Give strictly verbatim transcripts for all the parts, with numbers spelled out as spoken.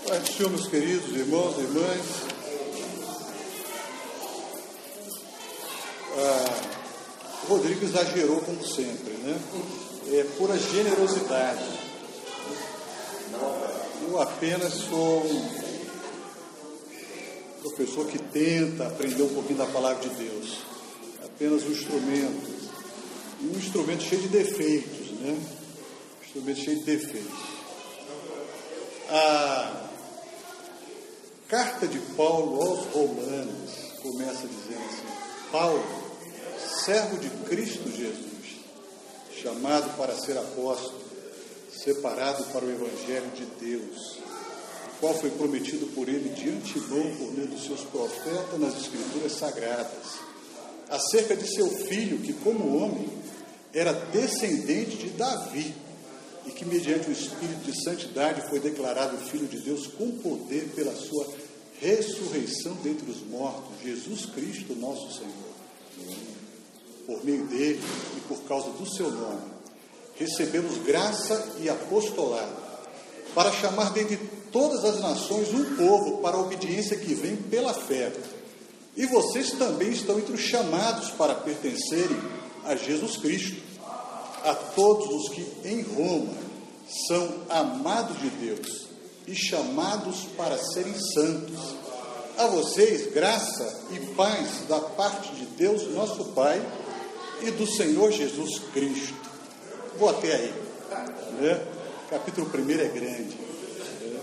Pai do Senhor, meus queridos irmãos e irmãs, ah, o Rodrigo exagerou como sempre, né? É pura generosidade. Eu apenas sou um professor que tenta aprender um pouquinho da palavra de Deus. Apenas um instrumento. E um instrumento cheio de defeitos, né? Um instrumento cheio de defeitos. A carta de Paulo aos Romanos começa dizendo assim: Paulo, servo de Cristo Jesus, chamado para ser apóstolo, separado para o Evangelho de Deus, o qual foi prometido por ele de antemão por meio dos seus profetas nas Escrituras Sagradas, acerca de seu filho, que como homem era descendente de Davi, e que mediante o Espírito de Santidade foi declarado Filho de Deus com poder pela sua ressurreição dentre os mortos, Jesus Cristo nosso Senhor. Por meio dele e por causa do seu nome, recebemos graça e apostolado, para chamar dentre todas as nações um povo para a obediência que vem pela fé. E vocês também estão entre os chamados para pertencerem a Jesus Cristo. A todos os que em Roma são amados de Deus e chamados para serem santos. A vocês, graça e paz da parte de Deus, nosso Pai, e do Senhor Jesus Cristo. Vou até aí, né? Capítulo primeiro é grande, né?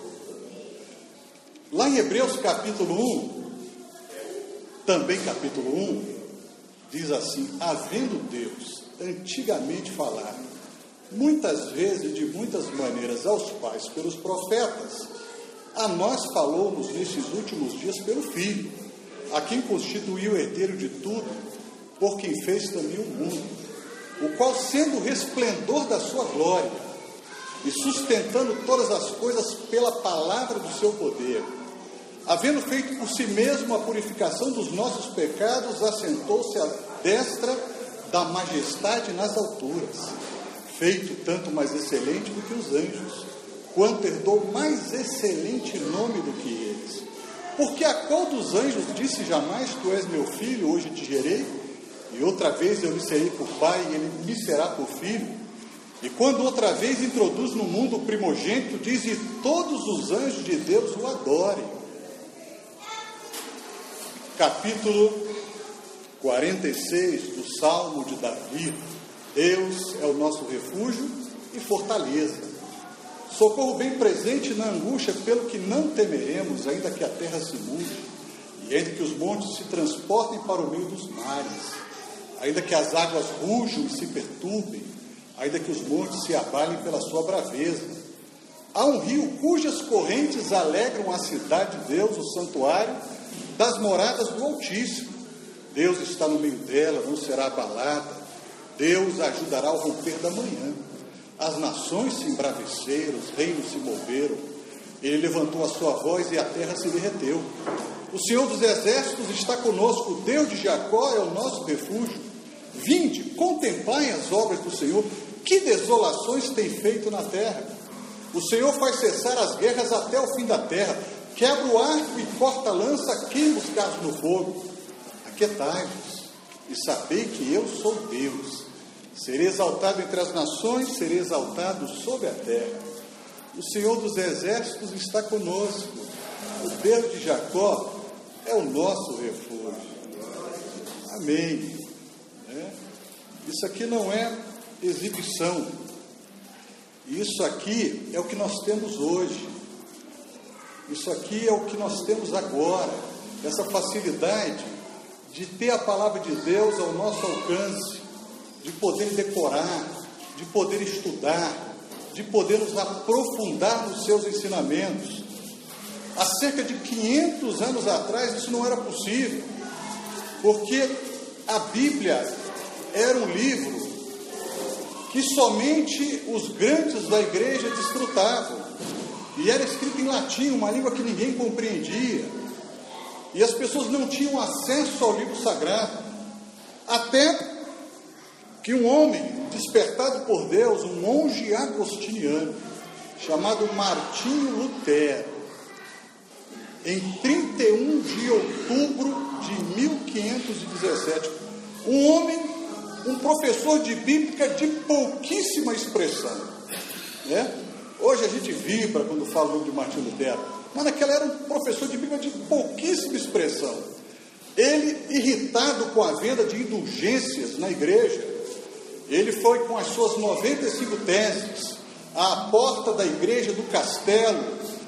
Lá em Hebreus capítulo um, também capítulo um, diz assim: havendo Deus antigamente falado, muitas vezes e de muitas maneiras aos pais pelos profetas, a nós falou-nos nesses últimos dias pelo Filho, a quem constituiu o herdeiro de tudo, por quem fez também o mundo, o qual, sendo o resplendor da sua glória, e sustentando todas as coisas pela palavra do seu poder, havendo feito por si mesmo a purificação dos nossos pecados, assentou-se à destra da majestade nas alturas, feito tanto mais excelente do que os anjos, quanto herdou mais excelente nome do que eles. Porque a qual dos anjos disse jamais: tu és meu filho, hoje te gerei, e outra vez eu lhe serei por pai, e ele me será por filho? E quando outra vez introduz no mundo o primogênito, diz: e todos os anjos de Deus o adorem. Capítulo quarenta e seis do Salmo de Davi. Deus é o nosso refúgio e fortaleza, socorro bem presente na angústia, pelo que não temeremos, ainda que a terra se mude, e ainda que os montes se transportem para o meio dos mares, ainda que as águas rujam e se perturbem, ainda que os montes se abalem pela sua braveza. Há um rio cujas correntes alegram a cidade de Deus, o santuário das moradas do Altíssimo. Deus está no meio dela, não será abalada. Deus a ajudará ao romper da manhã. As nações se embraveceram, os reinos se moveram. Ele levantou a sua voz e a terra se derreteu. O Senhor dos exércitos está conosco, o Deus de Jacó é o nosso refúgio. Vinde, contemplai as obras do Senhor, que desolações tem feito na terra. O Senhor faz cessar as guerras até o fim da terra, quebra o arco e corta a lança, queima os carros no fogo. Aquietai-vos e sabei que eu sou Deus. Serei exaltado entre as nações, serei exaltado sobre a terra. O Senhor dos exércitos está conosco. O Deus de Jacó é o nosso refúgio. Amém. É? Isso aqui não é exibição. Isso aqui é o que nós temos hoje. Isso aqui é o que nós temos agora. Essa facilidade de ter a palavra de Deus ao nosso alcance, de poder decorar, de poder estudar, de poder nos aprofundar nos seus ensinamentos. Há cerca de quinhentos anos atrás isso não era possível, porque a Bíblia era um livro que somente os grandes da igreja desfrutavam, e era escrito em latim, uma língua que ninguém compreendia, e as pessoas não tinham acesso ao livro sagrado, até que um homem despertado por Deus, um monge agostiniano, chamado Martinho Lutero, em trinta e um de outubro de mil quinhentos e dezessete. Um homem, um professor de Bíblia de pouquíssima expressão, né? Hoje a gente vibra quando fala o nome de Martinho Lutero, mas naquela era um professor de Bíblia de pouquíssima expressão. Ele, irritado com a venda de indulgências na igreja, ele foi com as suas noventa e cinco teses à porta da igreja do castelo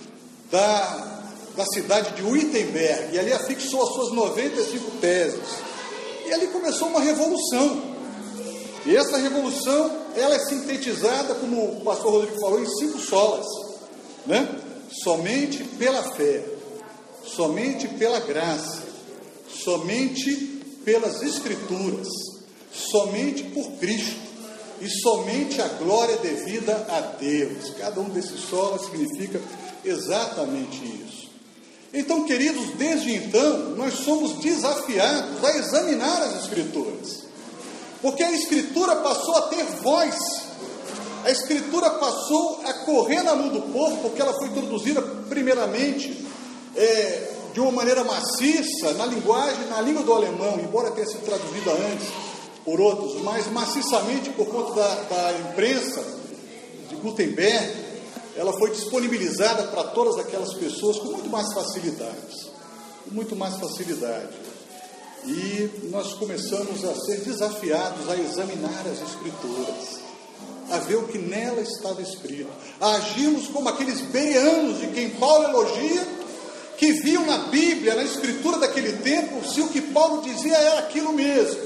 da, da cidade de Wittenberg, e ali afixou as suas noventa e cinco teses, e ali começou uma revolução. E essa revolução, ela é sintetizada, como o pastor Rodrigo falou, em cinco solas, né? Somente pela fé, somente pela graça, somente pelas Escrituras, somente por Cristo e somente a glória devida a Deus. Cada um desses solas significa exatamente isso. Então, queridos, desde então, nós somos desafiados a examinar as Escrituras, porque a Escritura passou a ter voz, a Escritura passou a correr na mão do povo, porque ela foi introduzida primeiramente é, de uma maneira maciça, na linguagem, na língua do alemão, embora tenha sido traduzida antes por outros, mas maciçamente por conta da, da imprensa de Gutenberg, ela foi disponibilizada para todas aquelas pessoas com muito mais facilidade, com muito mais facilidade. E nós começamos a ser desafiados a examinar as Escrituras, a ver o que nela estava escrito, a agirmos como aqueles bereanos de quem Paulo elogia, que viam na Bíblia, na Escritura daquele tempo, se o que Paulo dizia era aquilo mesmo.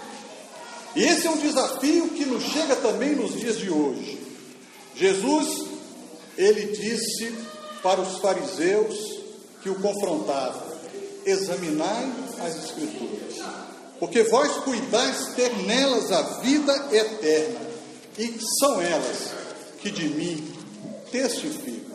E esse é um desafio que nos chega também nos dias de hoje. Jesus, ele disse para os fariseus que o confrontavam: examinai as Escrituras, porque vós cuidais ter nelas a vida eterna, e são elas que de mim testificam.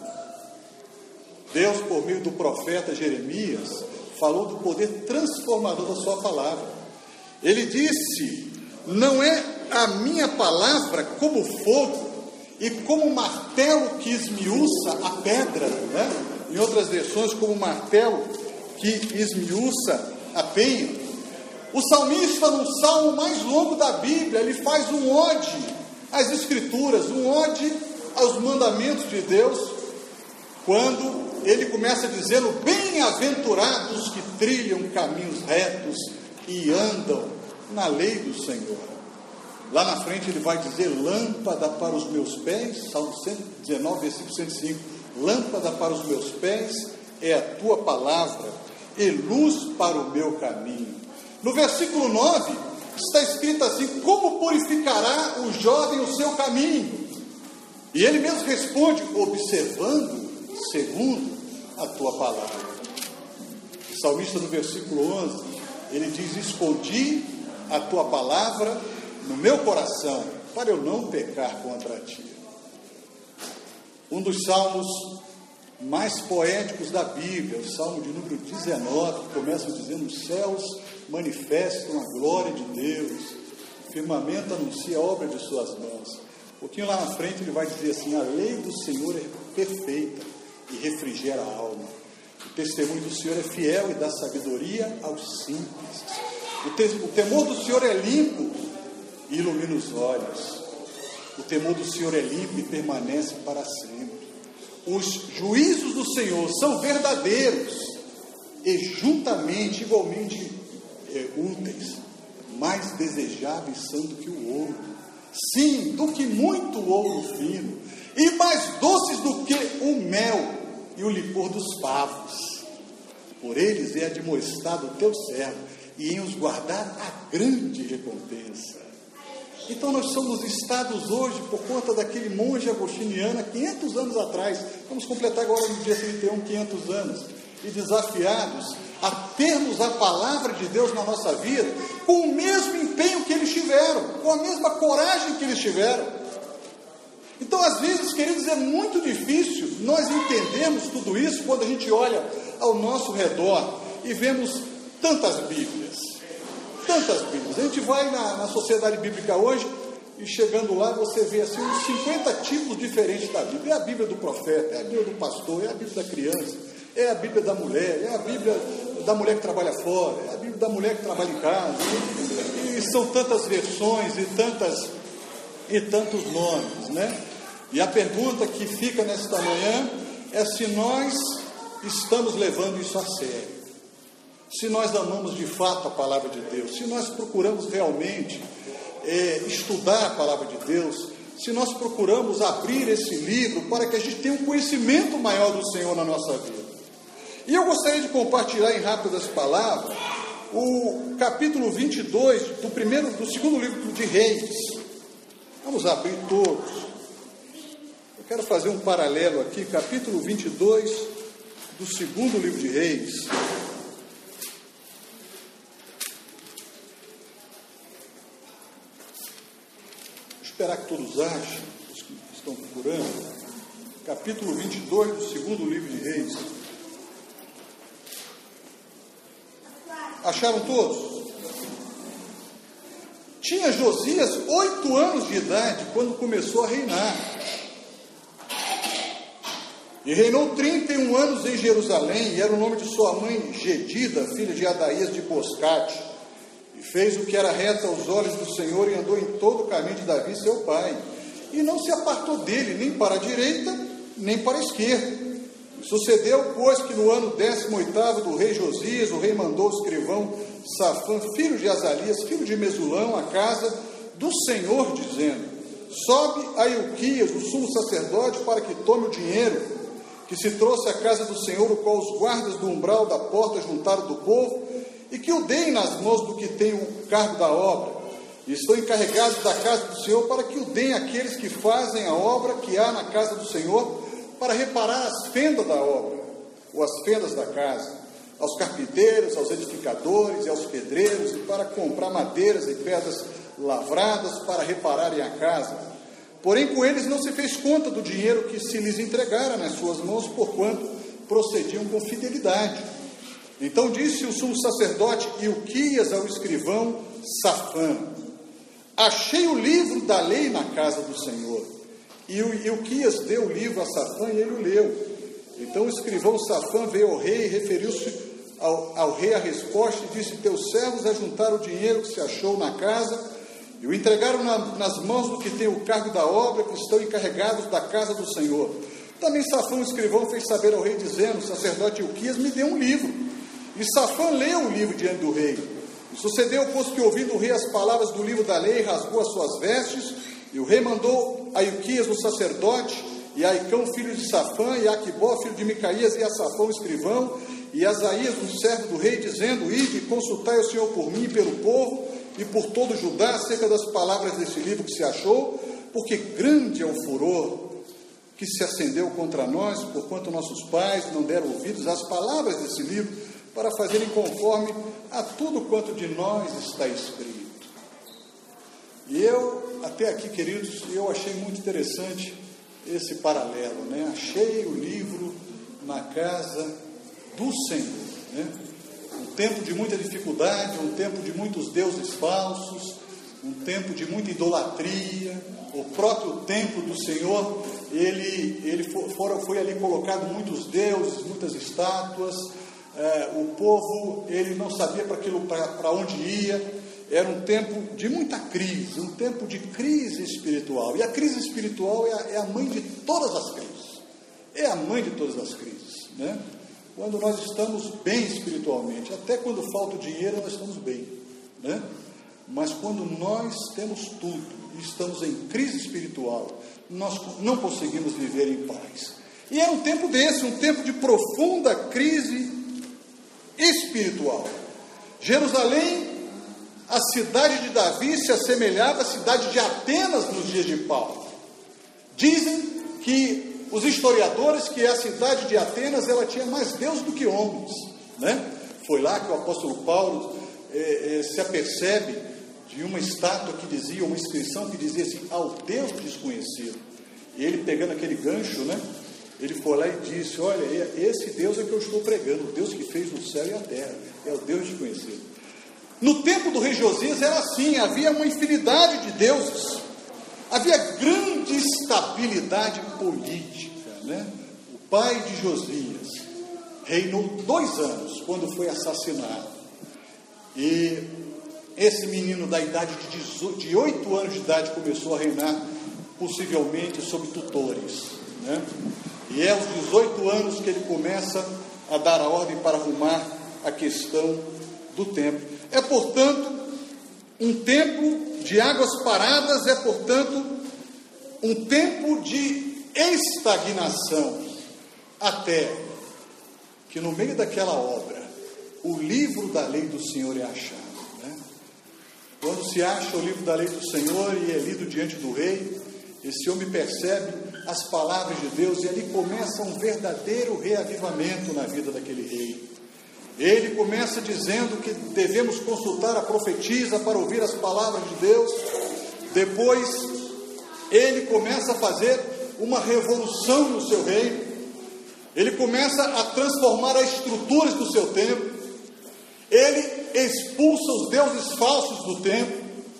Deus, por meio do profeta Jeremias, falou do poder transformador da sua palavra. Ele disse: não é a minha palavra como fogo e como martelo que esmiuça a pedra, né? Em outras versões, como martelo que esmiuça a penha. O salmista, no salmo mais longo da Bíblia, ele faz um ode às Escrituras, um ode aos mandamentos de Deus, quando ele começa dizendo: bem-aventurados que trilham caminhos retos e andam na lei do Senhor. Lá na frente ele vai dizer: lâmpada para os meus pés, Salmo cento e dezenove, versículo cento e cinco, lâmpada para os meus pés é a tua palavra e luz para o meu caminho. No versículo nove está escrito assim: como purificará o jovem o seu caminho? E ele mesmo responde: observando segundo a tua palavra. O salmista, no versículo onze, ele diz: escondi a tua palavra no meu coração, para eu não pecar contra ti. Um dos salmos mais poéticos da Bíblia, o salmo de número dezenove, que começa dizendo: os céus manifestam a glória de Deus, o firmamento anuncia a obra de suas mãos. Um pouquinho lá na frente ele vai dizer assim: a lei do Senhor é perfeita e refrigera a alma. O testemunho do Senhor é fiel e dá sabedoria aos simples. O, te, o temor do Senhor é limpo e ilumina os olhos. O temor do Senhor é limpo e permanece para sempre. Os juízos do Senhor são verdadeiros e juntamente, igualmente é, úteis, mais desejáveis são do que o ouro, sim, do que muito ouro fino, e mais doces do que o mel e o licor dos favos. Por eles é admoestado o teu servo, e em os guardar a grande recompensa. Então nós somos estados hoje por conta daquele monge agostiniano há quinhentos anos atrás. Vamos completar agora no dia trinta e um, quinhentos anos. E desafiados a termos a palavra de Deus na nossa vida com o mesmo empenho que eles tiveram, com a mesma coragem que eles tiveram. Então, às vezes, queridos, é muito difícil nós entendermos tudo isso quando a gente olha ao nosso redor e vemos tantas Bíblias. Tantas Bíblias. A gente vai na, na sociedade bíblica hoje e chegando lá você vê assim uns cinquenta tipos diferentes da Bíblia. É a Bíblia do profeta, é a Bíblia do pastor, é a Bíblia da criança, É a Bíblia da mulher, é a Bíblia da mulher que trabalha fora, é a Bíblia da mulher que trabalha em casa. E são tantas versões e tantas e tantos nomes, né? E a pergunta que fica nesta manhã é se nós estamos levando isso a sério. Se nós amamos de fato a palavra de Deus, se nós procuramos realmente é, estudar a palavra de Deus, se nós procuramos abrir esse livro para que a gente tenha um conhecimento maior do Senhor na nossa vida. E eu gostaria de compartilhar em rápidas palavras o capítulo vinte e dois do, primeiro, do segundo livro de Reis. Vamos abrir todos. Eu quero fazer um paralelo aqui, capítulo vinte e dois do segundo livro de Reis. Esperar que todos achem, os que estão procurando, capítulo vinte e dois do segundo livro de Reis. Acharam todos? Tinha Josias oito anos de idade quando começou a reinar. E reinou trinta e um anos em Jerusalém, e era o nome de sua mãe Gedida, filha de Adaías de Boscate. Fez o que era reto aos olhos do Senhor e andou em todo o caminho de Davi, seu pai. E não se apartou dele, nem para a direita, nem para a esquerda. Sucedeu, pois, que no ano décimo oitavo do rei Josias, o rei mandou o escrivão Safã, filho de Azalias, filho de Mesulão, à casa do Senhor, dizendo: sobe a Ilquias, o sumo sacerdote, para que tome o dinheiro que se trouxe à casa do Senhor, o qual os guardas do umbral da porta juntaram do povo, e que o deem nas mãos do que tem o cargo da obra. E estão encarregados da casa do Senhor para que o deem àqueles que fazem a obra que há na casa do Senhor, para reparar as fendas da obra, ou as fendas da casa, aos carpinteiros, aos edificadores e aos pedreiros, e para comprar madeiras e pedras lavradas para repararem a casa. Porém, com eles não se fez conta do dinheiro que se lhes entregara nas suas mãos, porquanto procediam com fidelidade. Então disse o sumo sacerdote Ilquias ao escrivão Safã: achei o livro da lei na casa do Senhor. E Ilquias deu o livro a Safã e ele o leu. Então o escrivão Safã veio ao rei e referiu-se ao, ao rei a resposta e disse: teus servos ajuntaram o dinheiro que se achou na casa e o entregaram na, nas mãos do que tem o cargo da obra, que estão encarregados da casa do Senhor. Também Safã, o escrivão, fez saber ao rei, dizendo: o sacerdote Ilquias me deu um livro. E Safã leu o livro diante do rei. E sucedeu, pois, que ouvindo o rei as palavras do livro da lei, rasgou as suas vestes, e o rei mandou a Ilquias, o sacerdote, e a Aicão, filho de Safã, e a Aquibó, filho de Micaías, e a Safã, o escrivão, e a Asaías, um servo do rei, dizendo: ide, consultai o Senhor por mim e pelo povo, e por todo Judá, acerca das palavras desse livro que se achou, porque grande é o furor que se acendeu contra nós, porquanto nossos pais não deram ouvidos às palavras desse livro, para fazerem conforme a tudo quanto de nós está escrito. E eu, até aqui, queridos, eu achei muito interessante esse paralelo, né? Achei o livro na casa do Senhor, né? Um tempo de muita dificuldade, um tempo de muitos deuses falsos, um tempo de muita idolatria. O próprio templo do Senhor, ele, ele for, foi ali colocado muitos deuses, muitas estátuas. É, o povo, ele não sabia para aquilo, para onde ia. Era um tempo de muita crise, um tempo de crise espiritual. E a crise espiritual é a, é a mãe de todas as crises. É a mãe de todas as crises, né? Quando nós estamos bem espiritualmente, até quando falta o dinheiro, nós estamos bem, né? Mas quando nós temos tudo e estamos em crise espiritual, nós não conseguimos viver em paz. E é um tempo desse, um tempo de profunda crise espiritual. Jerusalém, a cidade de Davi, se assemelhava à cidade de Atenas nos dias de Paulo. Dizem que os historiadores que a cidade de Atenas, ela tinha mais Deus do que homens, né? Foi lá que o apóstolo Paulo é, é, se apercebe de uma estátua que dizia, uma inscrição que dizia assim: ao Deus desconhecido. E ele, pegando aquele gancho, né, ele foi lá e disse: olha, esse Deus é que eu estou pregando, o Deus que fez o céu e a terra, é o Deus desconhecido. No tempo do rei Josias era assim, havia uma infinidade de deuses, havia grande estabilidade política, né? O pai de Josias, reinou dois anos, quando foi assassinado. E esse menino da idade de, dezoito, de oito anos de idade começou a reinar, possivelmente sob tutores, né? E é aos dezoito anos que ele começa a dar a ordem para arrumar a questão do templo. É, portanto, um tempo de águas paradas, é, portanto, um tempo de estagnação, até que no meio daquela obra, o livro da lei do Senhor é achado, né? Quando se acha o livro da lei do Senhor e é lido diante do rei, esse homem percebe as palavras de Deus e ali começa um verdadeiro reavivamento na vida daquele rei. Ele começa dizendo que devemos consultar a profetisa para ouvir as palavras de Deus. Depois, ele começa a fazer uma revolução no seu reino. Ele começa a transformar as estruturas do seu templo. Ele expulsa os deuses falsos do templo.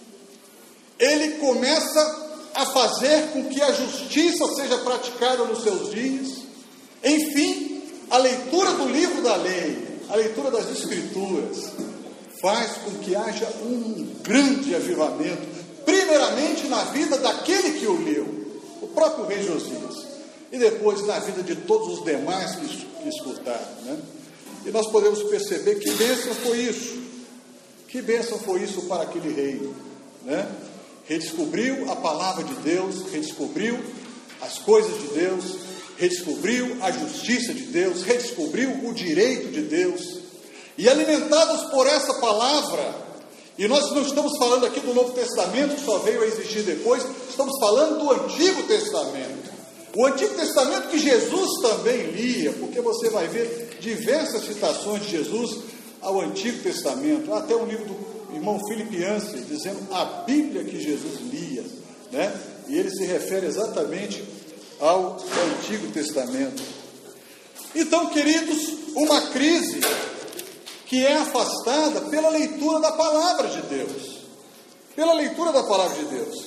Ele começa a fazer com que a justiça seja praticada nos seus dias. Enfim, a leitura do livro da lei, a leitura das Escrituras, faz com que haja um grande avivamento, primeiramente na vida daquele que o leu, o próprio rei Josias, e depois na vida de todos os demais que, que escutaram, né? E nós podemos perceber que bênção foi isso, que bênção foi isso para aquele rei, né? Redescobriu a palavra de Deus, redescobriu as coisas de Deus, redescobriu a justiça de Deus, redescobriu o direito de Deus, e alimentados por essa palavra, e nós não estamos falando aqui do Novo Testamento, que só veio a existir depois, estamos falando do Antigo Testamento, o Antigo Testamento que Jesus também lia, porque você vai ver diversas citações de Jesus ao Antigo Testamento, até um livro do irmão Philip Yancey, dizendo a Bíblia que Jesus lia, né? E ele se refere exatamente ao Antigo Testamento. Então, queridos, uma crise que é afastada pela leitura da palavra de Deus, pela leitura da palavra de Deus.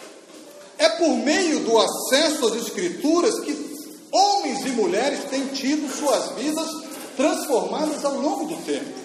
É por meio do acesso às Escrituras que homens e mulheres têm tido suas vidas transformadas ao longo do tempo.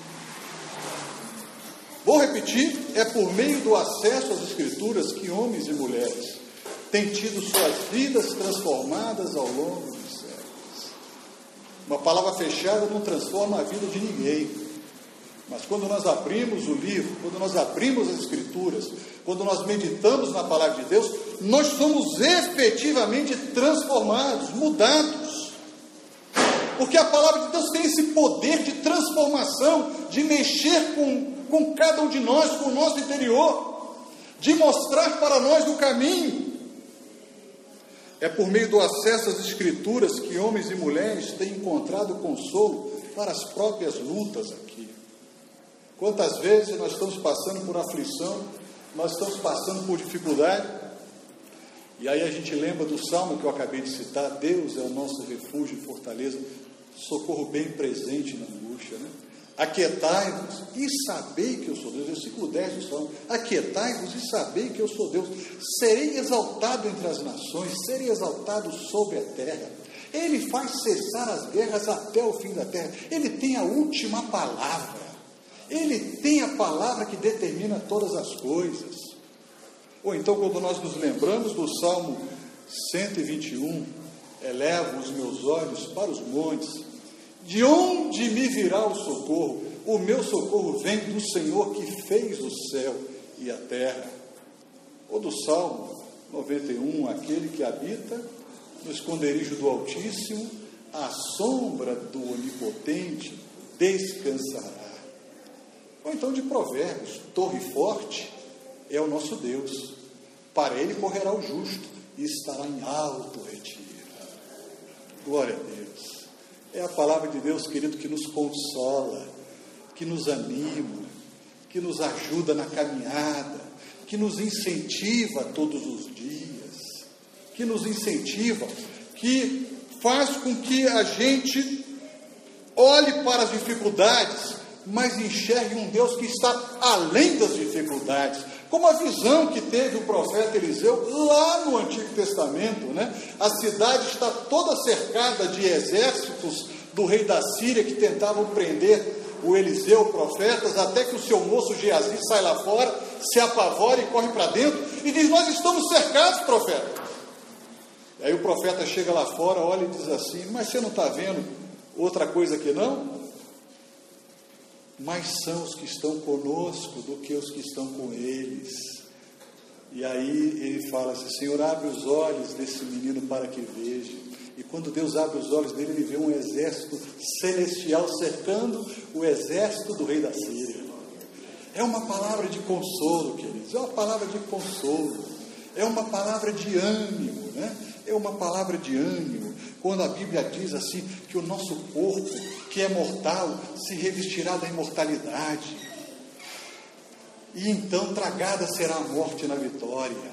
Vou repetir, é por meio do acesso às Escrituras que homens e mulheres têm tido suas vidas transformadas ao longo dos séculos. Uma palavra fechada não transforma a vida de ninguém, mas quando nós abrimos o livro, quando nós abrimos as Escrituras, quando nós meditamos na palavra de Deus, nós somos efetivamente transformados, mudados, porque a palavra de Deus tem esse poder de transformação, de mexer com com cada um de nós, com o nosso interior, de mostrar para nós o caminho. É por meio do acesso às Escrituras que homens e mulheres têm encontrado consolo para as próprias lutas aqui. Quantas vezes nós estamos passando por aflição, nós estamos passando por dificuldade, e aí a gente lembra do salmo que eu acabei de citar: Deus é o nosso refúgio e fortaleza, socorro bem presente na angústia, né? Aquietai-vos e sabei que eu sou Deus. Versículo dez do Salmo: aquietai-vos e sabei que eu sou Deus. Serei exaltado entre as nações, serei exaltado sobre a terra. Ele faz cessar as guerras até o fim da terra. Ele tem a última palavra. Ele tem a palavra que determina todas as coisas. Ou então, quando nós nos lembramos do Salmo cento e vinte e um, elevo os meus olhos para os montes, de onde me virá o socorro? O meu socorro vem do Senhor que fez o céu e a terra. Ou do Salmo noventa e um, aquele que habita no esconderijo do Altíssimo, à sombra do Onipotente descansará. Ou então de Provérbios: torre forte é o nosso Deus, para ele correrá o justo e estará em alto retiro. Glória a Deus. É a palavra de Deus, querido, que nos consola, que nos anima, que nos ajuda na caminhada, que nos incentiva todos os dias, que nos incentiva, que faz com que a gente olhe para as dificuldades, mas enxergue um Deus que está além das dificuldades, como a visão que teve o profeta Eliseu lá no Antigo Testamento, né? A cidade está toda cercada de exércitos do rei da Síria, que tentavam prender o Eliseu, o profeta, até que o seu moço Geazi sai lá fora, se apavora e corre para dentro, e diz: nós estamos cercados, profeta. E aí o profeta chega lá fora, olha e diz assim: mas você não está vendo outra coisa que não? Mais são os que estão conosco do que os que estão com eles. E aí ele fala assim: Senhor, abre os olhos desse menino para que veja. E quando Deus abre os olhos dele, ele vê um exército celestial cercando o exército do rei da Síria. É uma palavra de consolo, queridos, é uma palavra de consolo, é uma palavra de ânimo, né? É uma palavra de ânimo, quando a Bíblia diz assim, que o nosso corpo, que é mortal, se revestirá da imortalidade, e então tragada será a morte na vitória.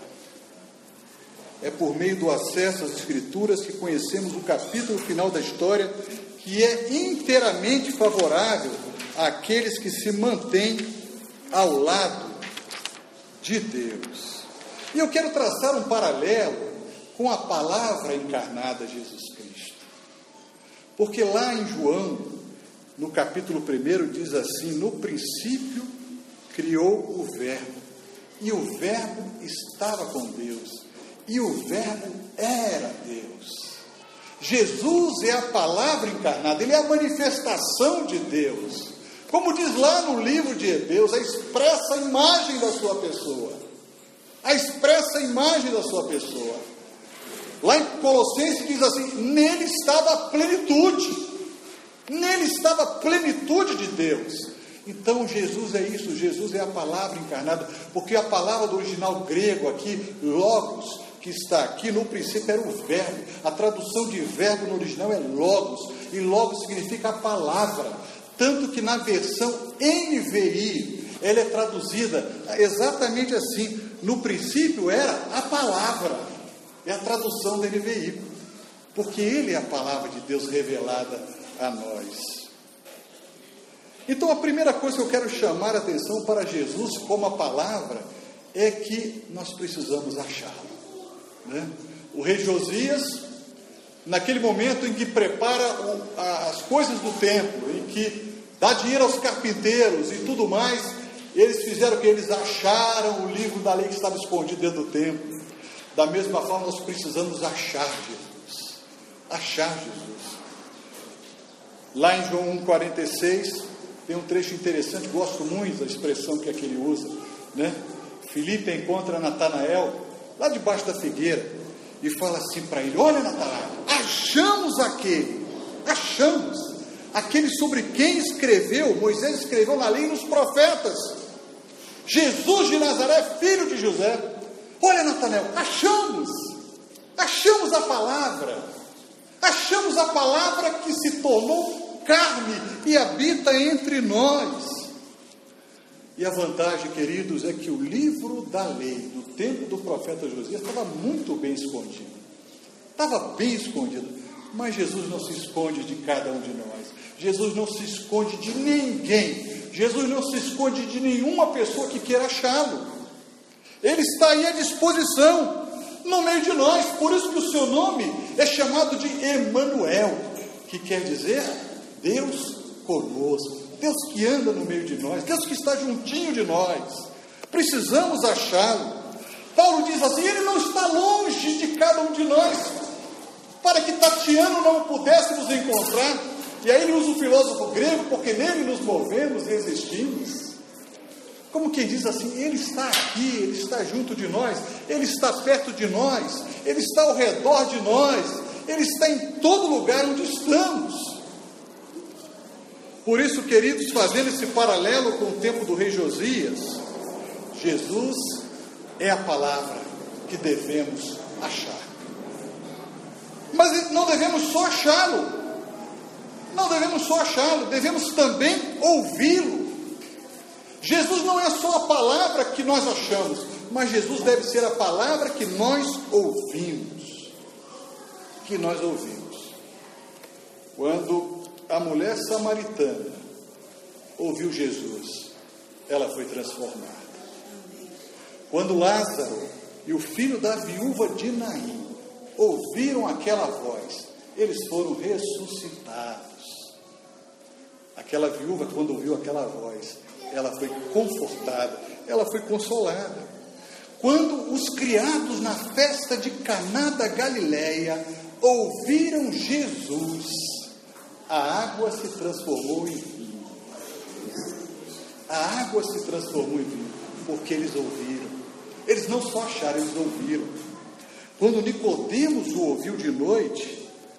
É por meio do acesso às Escrituras que conhecemos o capítulo final da história, que é inteiramente favorável àqueles que se mantêm ao lado de Deus. E eu quero traçar um paralelo com a palavra encarnada, Jesus Cristo. Porque lá em João, no capítulo primeiro, diz assim: no princípio criou o Verbo, e o Verbo estava com Deus, e o Verbo era Deus. Jesus é a palavra encarnada, Ele é a manifestação de Deus. Como diz lá no livro de Hebreus, a expressa imagem da sua pessoa. A expressa imagem da sua pessoa. Lá em Colossenses diz assim: nele estava a plenitude. Nele estava a plenitude de Deus. Então Jesus é isso, Jesus é a palavra encarnada, porque a palavra do original grego aqui, logos, que está aqui no princípio era o verbo. A tradução de verbo no original é logos, e logos significa a palavra, tanto que na versão N V I ela é traduzida exatamente assim: no princípio era a palavra. É a tradução da N V I, porque Ele é a palavra de Deus revelada a nós. Então a primeira coisa que eu quero chamar a atenção para Jesus como a palavra é que nós precisamos achá-lo, né? O rei Josias, naquele momento em que prepara o, a, as coisas do templo, em que dá dinheiro aos carpinteiros e tudo mais, eles fizeram o que? Eles acharam o livro da lei que estava escondido dentro do templo. Da mesma forma, nós precisamos achar Jesus. Achar Jesus. Lá em João um, quarenta e seis, tem um trecho interessante, gosto muito da expressão que aquele usa, né? Filipe encontra Natanael lá debaixo da figueira e fala assim para ele: olha, Natanael, achamos aquele, achamos aquele sobre quem escreveu, Moisés escreveu na lei e nos profetas, Jesus de Nazaré, filho de José. Olha, Natanael, achamos, achamos a palavra, achamos a palavra que se tornou carne e habita entre nós. E a vantagem, queridos, é que o livro da lei, do tempo do profeta Josias, estava muito bem escondido, estava bem escondido, mas Jesus não se esconde de cada um de nós, Jesus não se esconde de ninguém, Jesus não se esconde de nenhuma pessoa que queira achá-lo. Ele está aí à disposição, no meio de nós. Por isso que o seu nome é chamado de Emanuel, que quer dizer Deus conosco, Deus que anda no meio de nós, Deus que está juntinho de nós. Precisamos achá-lo. Paulo diz assim: Ele não está longe de cada um de nós, para que tateando não o pudéssemos encontrar. E aí ele usa o filósofo grego, porque nele nos movemos e existimos. Como quem diz assim: Ele está aqui, Ele está junto de nós, Ele está perto de nós, Ele está ao redor de nós, Ele está em todo lugar onde estamos. Por isso, queridos, fazendo esse paralelo com o tempo do rei Josias, Jesus é a palavra que devemos achar. Mas não devemos só achá-lo, não devemos só achá-lo, devemos também ouvi-lo. Jesus não é só a palavra que nós achamos, mas Jesus deve ser a palavra que nós ouvimos. Que nós ouvimos. Quando a mulher samaritana ouviu Jesus, ela foi transformada. Quando Lázaro e o filho da viúva de Naim ouviram aquela voz, eles foram ressuscitados. Aquela viúva, quando ouviu aquela voz, ela foi confortada, ela foi consolada. Quando os criados na festa de Caná da Galileia ouviram Jesus, a água se transformou em vinho. A água se transformou em vinho, porque eles ouviram. Eles não só acharam, eles ouviram. Quando Nicodemos o ouviu de noite,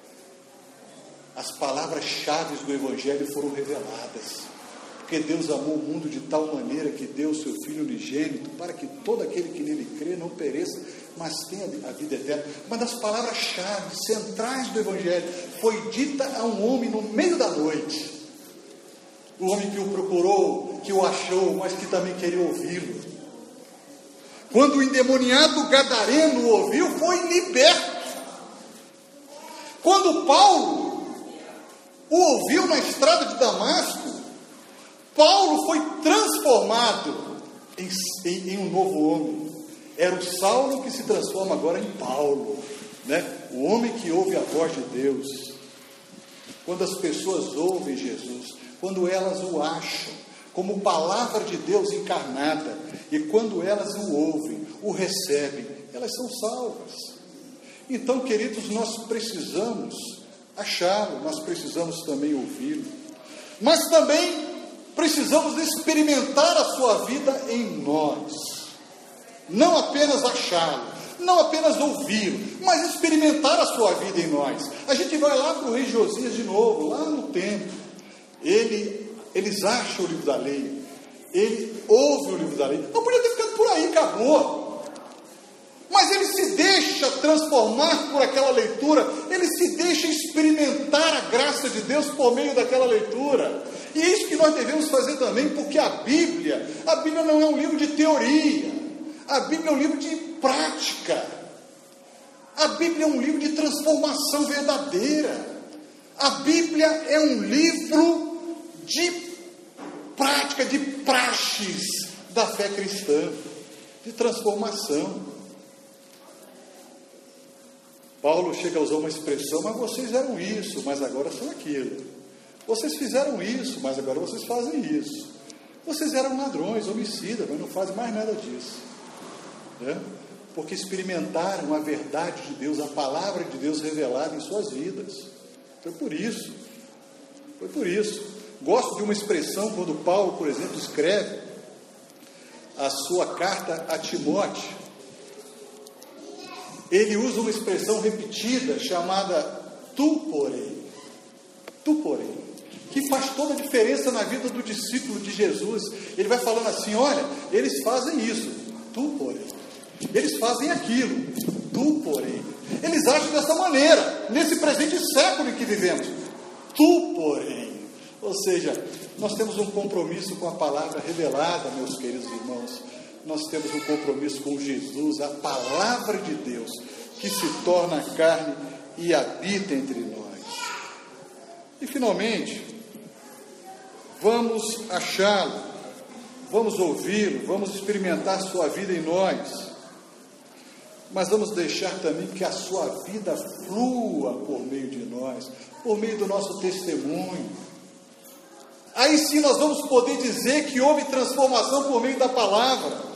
as palavras-chave do Evangelho foram reveladas. Porque Deus amou o mundo de tal maneira que deu o seu Filho unigênito, para que todo aquele que nele crê não pereça, mas tenha a vida eterna. Uma das palavras-chave centrais do Evangelho foi dita a um homem no meio da noite. O homem que o procurou, que o achou, mas que também queria ouvi-lo. Quando o endemoniado gadareno o ouviu, foi liberto. Quando Paulo o ouviu na estrada de Damasco, Paulo foi transformado em, em, em um novo homem. Era o Saulo que se transforma agora em Paulo, né? O homem que ouve a voz de Deus. Quando as pessoas ouvem Jesus, quando elas o acham como palavra de Deus encarnada, e quando elas o ouvem, o recebem, elas são salvas. Então, queridos, nós precisamos achá-lo, nós precisamos também ouvi-lo, mas também precisamos experimentar a sua vida em nós, não apenas achá-lo, não apenas ouvi-lo, mas experimentar a sua vida em nós. A gente vai lá para o rei Josias de novo, lá no templo. Ele, eles acham o livro da lei, ele ouve o livro da lei. Não podia ter ficado por aí, acabou. Mas ele se deixa transformar por aquela leitura, ele se deixa experimentar a graça de Deus por meio daquela leitura. E é isso que nós devemos fazer também, porque a Bíblia, a Bíblia não é um livro de teoria, a Bíblia é um livro de prática, a Bíblia é um livro de transformação verdadeira, a Bíblia é um livro de prática, de praxes da fé cristã, de transformação. Paulo chega a usar uma expressão: mas vocês eram isso, mas agora são aquilo. Vocês fizeram isso, mas agora vocês fazem isso. Vocês eram ladrões, homicidas, mas não fazem mais nada disso, né? Porque experimentaram a verdade de Deus, a palavra de Deus revelada em suas vidas. Foi por isso, foi por isso. Gosto de uma expressão quando Paulo, por exemplo, escreve a sua carta a Timóteo. Ele usa uma expressão repetida chamada tu, porém. Tu, porém. Que faz toda a diferença na vida do discípulo de Jesus. Ele vai falando assim: olha, eles fazem isso, tu, porém. Eles fazem aquilo, tu, porém. Eles agem dessa maneira, nesse presente século em que vivemos, tu, porém. Ou seja, nós temos um compromisso com a palavra revelada, meus queridos irmãos. Nós temos um compromisso com Jesus, a palavra de Deus, que se torna carne e habita entre nós. E finalmente, vamos achá-lo, vamos ouvi-lo, vamos experimentar sua vida em nós, mas vamos deixar também que a sua vida flua por meio de nós, por meio do nosso testemunho. Aí sim nós vamos poder dizer que houve transformação por meio da palavra.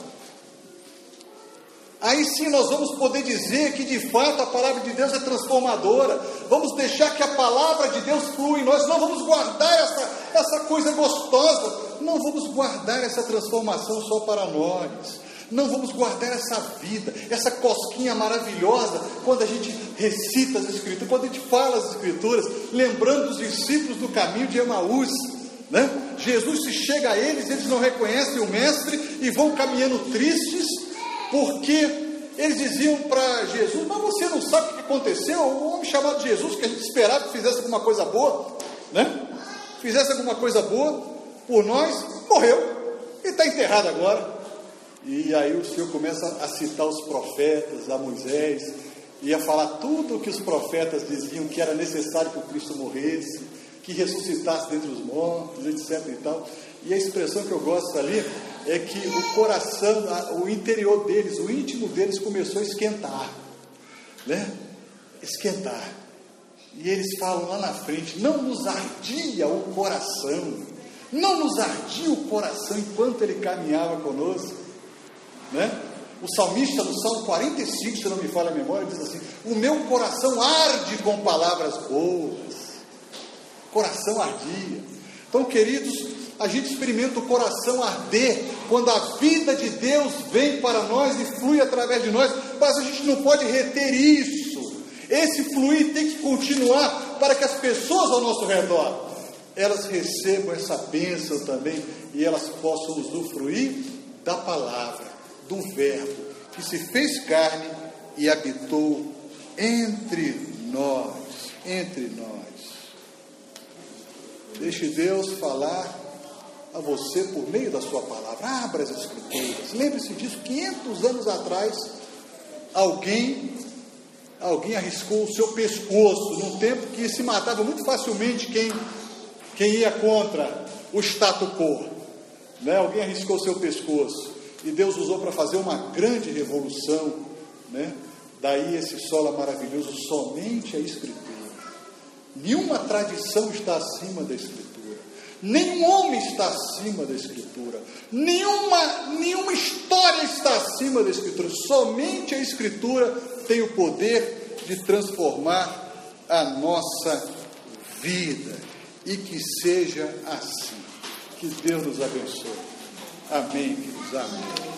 Aí sim nós vamos poder dizer que de fato a palavra de Deus é transformadora. Vamos deixar que a palavra de Deus flua em nós. Não vamos guardar essa, essa coisa gostosa. Não vamos guardar essa transformação só para nós. Não vamos guardar essa vida, essa cosquinha maravilhosa, quando a gente recita as Escrituras, quando a gente fala as Escrituras, lembrando os discípulos do caminho de Emaús, né? Jesus se chega a eles, eles não reconhecem o Mestre e vão caminhando tristes, porque eles diziam para Jesus: mas você não sabe o que aconteceu? O homem chamado Jesus, que a gente esperava que fizesse alguma coisa boa, né? Fizesse alguma coisa boa por nós, morreu e está enterrado agora. E aí o Senhor começa a citar os profetas, a Moisés, e a falar tudo o que os profetas diziam que era necessário que o Cristo morresse, que ressuscitasse dentre os mortos, etc e tal. E a expressão que eu gosto ali é que o coração, o interior deles, o íntimo deles começou a esquentar, né? Esquentar. E eles falam lá na frente: não nos ardia o coração, não nos ardia o coração enquanto ele caminhava conosco, né? O salmista no Salmo quarenta e cinco, se não me falha a memória, diz assim: o meu coração arde com palavras boas. Coração ardia. Então, queridos, a gente experimenta o coração arder quando a vida de Deus vem para nós e flui através de nós, mas a gente não pode reter isso. Esse fluir tem que continuar para que as pessoas ao nosso redor, elas recebam essa bênção também e elas possam usufruir da palavra, do verbo que se fez carne e habitou entre nós, entre nós. Deixe Deus falar a você por meio da sua palavra. Abra as Escrituras. Lembre-se disso. quinhentos anos atrás, alguém, alguém arriscou o seu pescoço num tempo que se matava muito facilmente quem, quem ia contra o status quo, né? Alguém arriscou o seu pescoço e Deus usou para fazer uma grande revolução, né? Daí esse solo maravilhoso, somente a Escritura. Nenhuma tradição está acima da Escritura. Nenhum homem está acima da Escritura. Nenhuma, nenhuma história está acima da Escritura. Somente a Escritura tem o poder de transformar a nossa vida. E que seja assim. Que Deus nos abençoe. Amém, queridos. Amém.